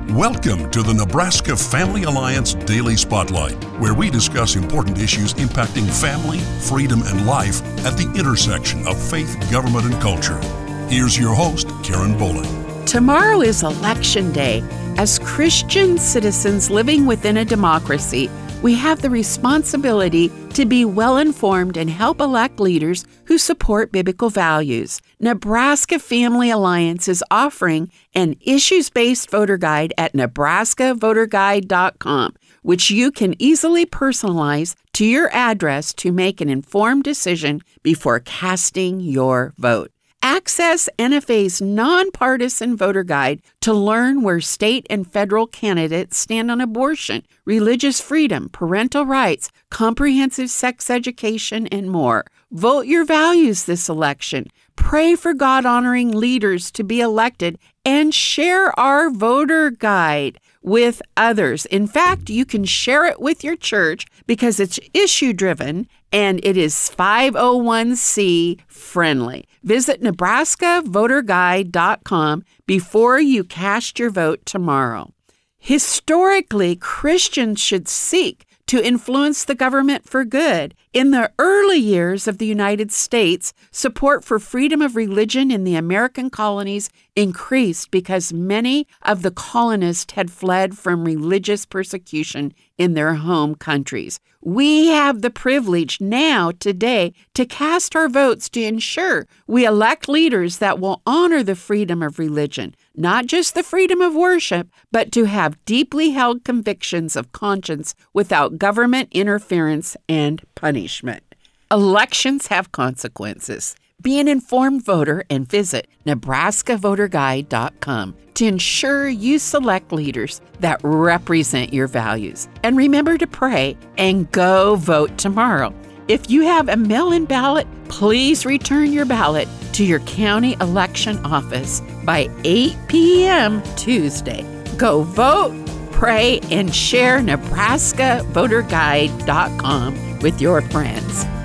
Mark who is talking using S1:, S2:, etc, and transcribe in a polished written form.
S1: Welcome to the Nebraska Family Alliance Daily Spotlight, where we discuss important issues impacting family, freedom, and life at the intersection of faith, government, and culture. Here's your host, Karen Bowling.
S2: Tomorrow is Election Day. As Christian citizens living within a democracy, we have the responsibility to be well-informed and help elect leaders who support biblical values. Nebraska Family Alliance is offering an issues-based voter guide at nebraskavoterguide.com, which you can easily personalize to your address to make an informed decision before casting your vote. Access NFA's nonpartisan voter guide to learn where state and federal candidates stand on abortion, religious freedom, parental rights, comprehensive sex education, and more. Vote your values this election. Pray for God-honoring leaders to be elected and share our voter guide with others. In fact, you can share it with your church because it's issue-driven and it is 501c friendly. Visit nebraskavoterguide.com before you cast your vote tomorrow. Historically, Christians should seek to influence the government for good. In the early years of the United States, support for freedom of religion in the American colonies increased because many of the colonists had fled from religious persecution in their home countries. We have the privilege now, today, to cast our votes to ensure we elect leaders that will honor the freedom of religion, not just the freedom of worship, but to have deeply held convictions of conscience without government interference and punishment. Elections have consequences. Be an informed voter and visit nebraskavoterguide.com to ensure you select leaders that represent your values. And remember to pray and go vote tomorrow. If you have a mail-in ballot, please return your ballot to your county election office by 8 p.m. Tuesday. Go vote, pray, and share nebraskavoterguide.com with your friends.